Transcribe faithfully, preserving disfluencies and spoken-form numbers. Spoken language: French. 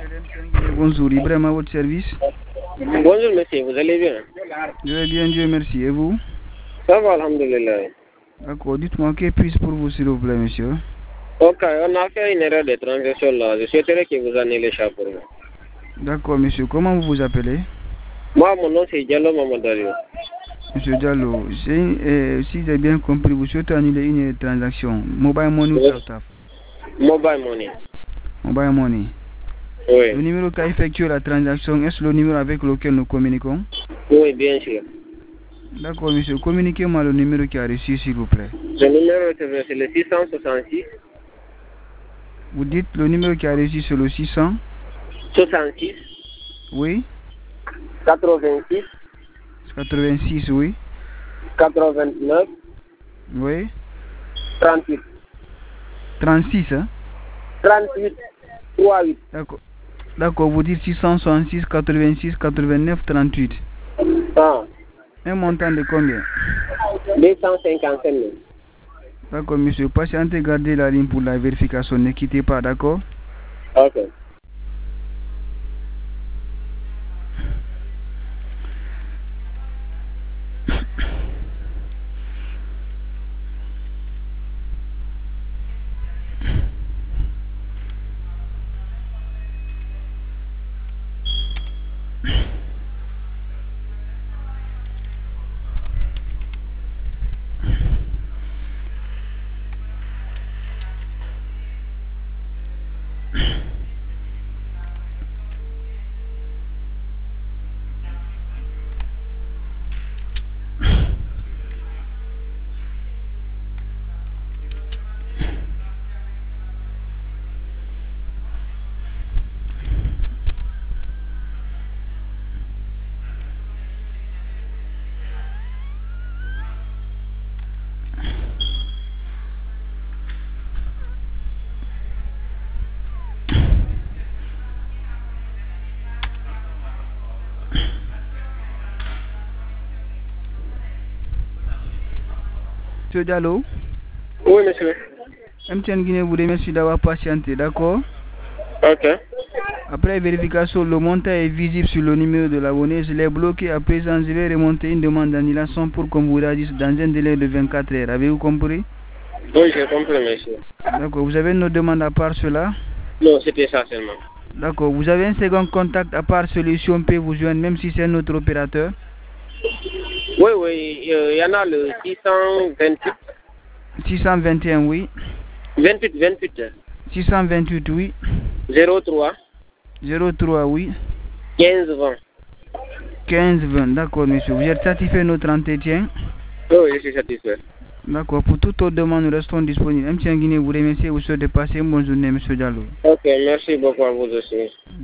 Bonjour, Ibrahim à votre service. Bonjour monsieur, vous allez bien? Je vais bien, Dieu merci. Et vous? Ça va, alhamdoulilah. D'accord, dites-moi, que puis-je pour vous s'il vous plaît, monsieur? Ok, on a fait une erreur de transaction là. Je souhaiterais que vous annulez ça pour moi. D'accord, monsieur. Comment vous vous appelez? Moi, mon nom c'est Diallo Mamadou. Monsieur Diallo, euh, si j'ai bien compris, vous souhaitez annuler une transaction. Mobile money ou Oui. tap-tap? Mobile money. Mobile money. Oui. Le numéro qui a effectué la transaction, est-ce le numéro avec lequel nous communiquons? Oui, bien sûr. D'accord, monsieur. Communiquez-moi le numéro qui a reçu, s'il vous plaît. Le numéro c'est le six cent soixante-six. Vous dites le numéro qui a reçu, c'est le six cents? soixante-six. Oui. quatre-vingt-six. quatre-vingt-six, oui. quatre-vingt-neuf. Oui. trente-huit. trente-six, hein? trente-huit. trente-huit. D'accord. D'accord, vous dites six cent soixante-six, quatre-vingt-six, quatre-vingt-neuf, trente-huit. Ah. Un montant de combien? deux cent cinquante-cinq mille. D'accord, monsieur. Patientez, gardez la ligne pour la vérification. Ne quittez pas, d'accord? Ok. Monsieur Diallo? Oui, monsieur. M T N Guinée vous remercie d'avoir patienté, d'accord? Ok. Après vérification, le montant est visible sur le numéro de l'abonné. Je l'ai bloqué. À présent, je vais remonter une demande d'annulation pour qu'on vous réagisse dans un délai de vingt-quatre heures. Avez-vous compris? Oui, j'ai compris, monsieur. D'accord. Vous avez une autre demande à part cela? Non, c'était ça seulement. D'accord. Vous avez un second contact à part celui si on peut vous joindre, même si c'est un autre opérateur? Oui, oui, il euh, y en a le six cent vingt-huit. six cent vingt et un, oui. vingt-huit, vingt-huit. six cent vingt-huit, oui. zéro trois. zéro trois, oui. quinze vingt. quinze vingt, d'accord, monsieur. Vous êtes satisfait de notre entretien? Oui, je suis satisfait. D'accord. Pour toute autre demande, nous restons disponibles. M T N Guinée vous remercie et vous souhaite de passer une bonne journée, monsieur Diallo. Ok, merci beaucoup à vous aussi.